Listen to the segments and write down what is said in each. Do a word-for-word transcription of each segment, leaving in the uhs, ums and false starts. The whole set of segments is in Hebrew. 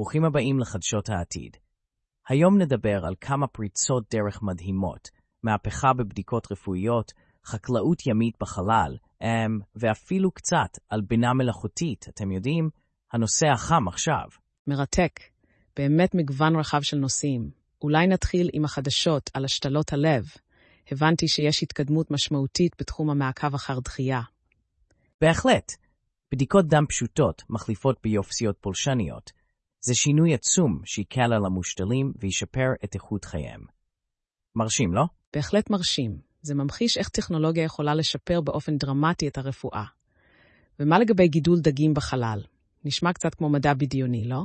ברוכים הבאים לחדשות העתיד. היום נדבר על כמה פריצות דרך מדהימות, מהפכה בבדיקות רפואיות, חקלאות ימית בחלל, ואפילו קצת על בינה מלאכותית, אתם יודעים, הנושא החם עכשיו. מרתק, באמת מגוון רחב של נושאים. אולי נתחיל עם החדשות על השתלות הלב. הבנתי שיש התקדמות משמעותית בתחום המעקב אחר דחייה. בהחלט. בדיקות דם פשוטות מחליפות ביופסיות פולשניות. זה שינוי עצום שיקל על המושתלים וישפר את איכות חייהם. מרשים, לא? בהחלט מרשים. זה ממחיש איך טכנולוגיה יכולה לשפר באופן דרמטי את הרפואה. ומה לגבי גידול דגים בחלל? נשמע קצת כמו מדע בדיוני, לא?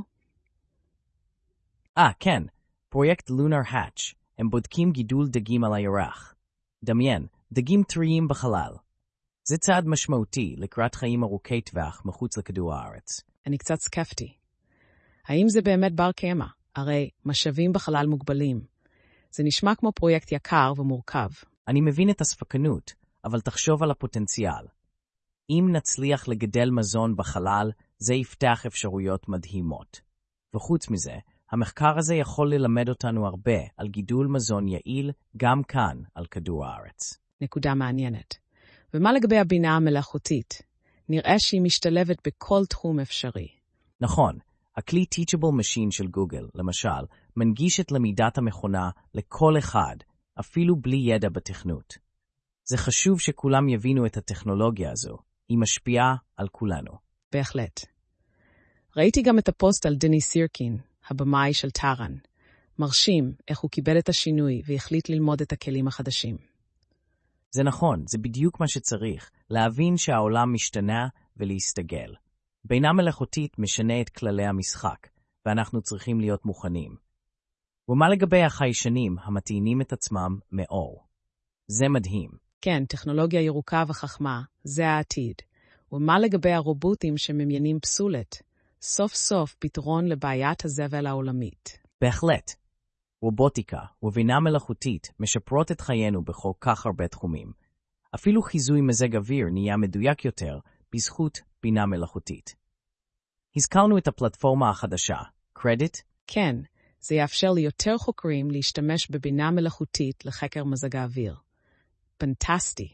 אה, כן. פרויקט לונר האץ'. הם בודקים גידול דגים על הירח. דמיין, דגים טריים בחלל. זה צעד משמעותי לקראת חיים ארוכי טווח מחוץ לכדור הארץ. אני קצת סקפטי. האם זה באמת בר קיימא? הרי משאבים בחלל מוגבלים. זה נשמע כמו פרויקט יקר ומורכב. אני מבין את הספקנות, אבל תחשוב על הפוטנציאל. אם נצליח לגדל מזון בחלל, זה יפתח אפשרויות מדהימות. וחוץ מזה, המחקר הזה יכול ללמד אותנו הרבה על גידול מזון יעיל גם כאן על כדור הארץ. נקודה מעניינת. ומה לגבי הבינה המלאכותית? נראה שהיא משתלבת בכל תחום אפשרי. נכון. הכלי Teachable Machine של גוגל, למשל, מנגיש את למידת המכונה לכל אחד, אפילו בלי ידע בתכנות. זה חשוב שכולם יבינו את הטכנולוגיה הזו. היא משפיעה על כולנו. בהחלט. ראיתי גם את הפוסט על דני סירקין, הבמאי של טארן. מרשים איך הוא קיבל את השינוי והחליט ללמוד את הכלים החדשים. זה נכון, זה בדיוק מה שצריך, להבין שהעולם משתנה ולהסתגל. בינה מלאכותית משנה את כללי המשחק, ואנחנו צריכים להיות מוכנים. ומה לגבי החיישנים המטעינים את עצמם מאור? זה מדהים. כן, טכנולוגיה ירוקה וחכמה, זה העתיד. ומה לגבי הרובוטים שממיינים פסולת? סוף סוף פתרון לבעיית הזבל העולמית. בהחלט. רובוטיקה ובינה מלאכותית משפרות את חיינו בכל כך הרבה תחומים. אפילו חיזוי מזג אוויר נהיה מדויק יותר בזכות בינה מלאכותית. הזכרנו את הפלטפורמה החדשה, קרדיט? כן, זה יאפשר ליותר חוקרים להשתמש בבינה מלאכותית לחקר מזג האוויר. פנטסטי.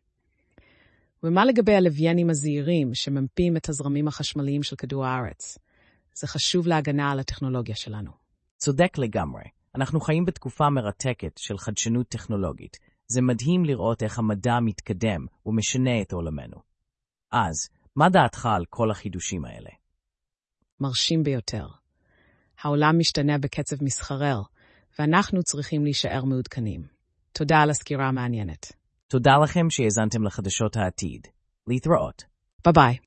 ומה לגבי הלוויינים הזעירים שממפים את הזרמים החשמליים של כדור הארץ? זה חשוב להגנה על הטכנולוגיה שלנו. צודק לגמרי. אנחנו חיים בתקופה מרתקת של חדשנות טכנולוגית. זה מדהים לראות איך המדע מתקדם ומשנה את עולמנו. אז, מה דעתך על כל החידושים האלה? מרשים ביותר. העולם משתנה בקצב מסחרר, ואנחנו צריכים להישאר מעודכנים. תודה על הסקירה המעניינת. תודה לכם שהאזנתם לחדשות העתיד. להתראות. ביי ביי.